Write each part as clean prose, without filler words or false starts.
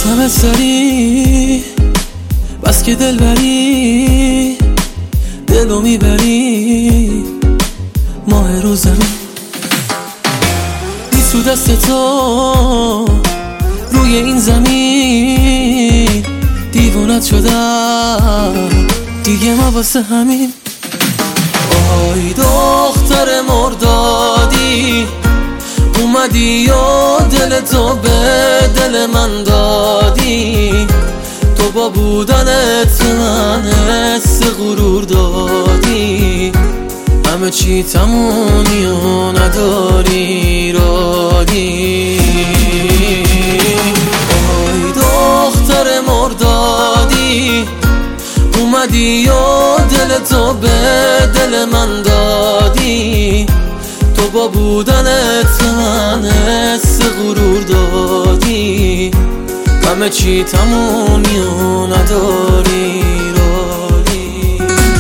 همه سری بس که دل بری، دلو میبری ماه رو زمین. نیست تو دست تو روی این زمین، دیوونت شدم دیگه ما واسه همین. آی دختر مردادی اومدی و دل تو به دل من دادی، تو با بودنت من حس غرور دادی، همه چی تمومی و نداری رادی. آی دختر مردادی اومدی و دل تو به دل من دادی، تو با بودنت من حس غرور دادی، همه چی تمومی و نداری رادی.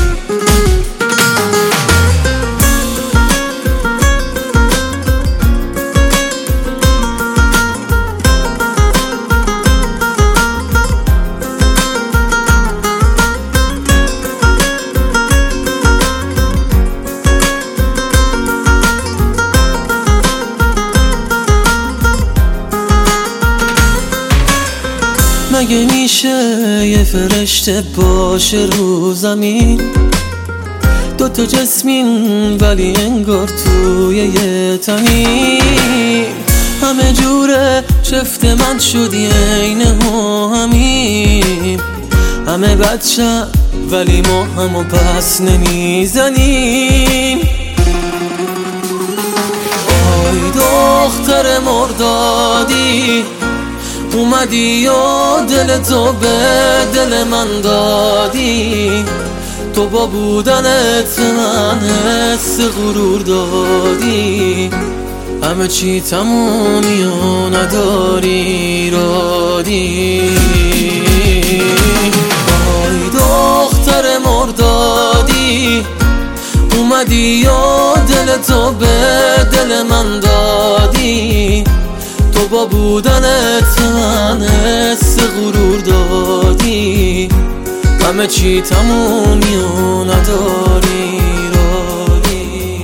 مگه میشه یه فرشته باشه رو زمین، دوتا جسمین ولی انگار توی یه تنین، همه جوره چفت من شدی عین همیم، همه بچه ولی ما همو پس نمیزنیم. آی دختر مردادی اومدی و دل تو به دل من دادی، تو با بودنت من حس غرور دادی، همه چی تمومی و نداری رادی. آی دختر مردادی اومدی و دل تو به دل من دادی، تو با بودنت من حس غرور دادی، همه چی تمومی و نداری رادی.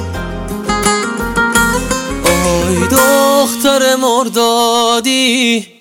آی دختر مردادی